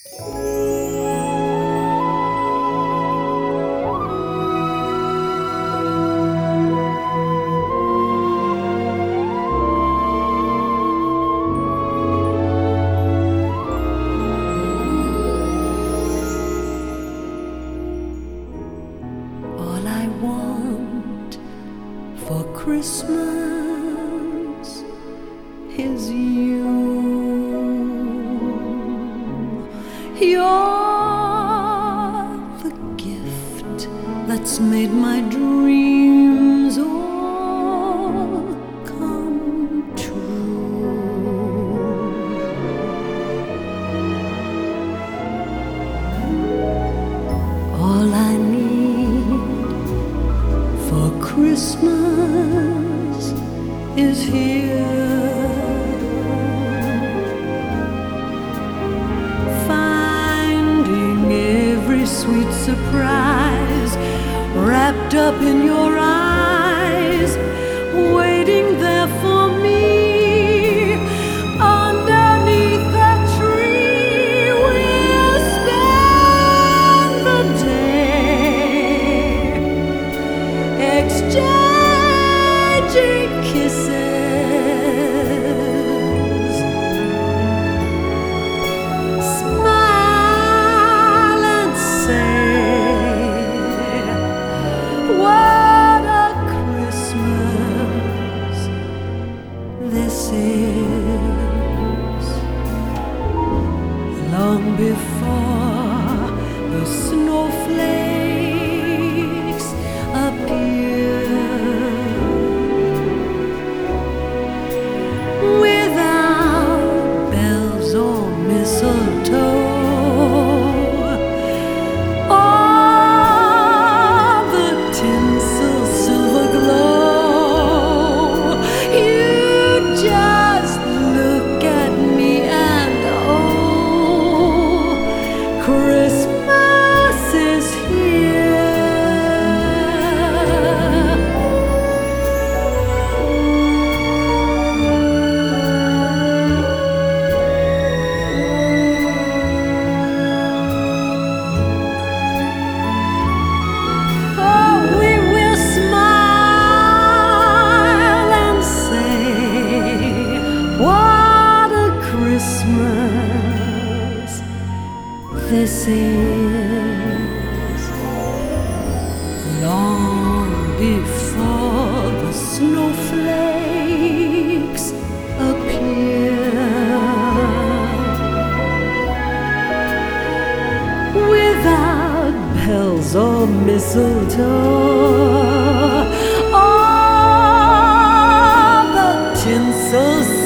All I want for Christmas is you. You're the gift that's made my dreams all come true. All I need for Christmas is here. Finding every sweet surprise wrapped up in your eyes, waiting there for me. Underneath the tree, we'll spend the day exchanging kisses. Smile and say, what a Christmas this is. Long before the snowflakes appear, without bells or mistletoe, all the tinsel silver glow, you just look at me and oh, Christmas is here. Oh, we will smile and say, what a Christmas this is. Long before the snowflakes appear, without bells or mistletoe, all the tinsel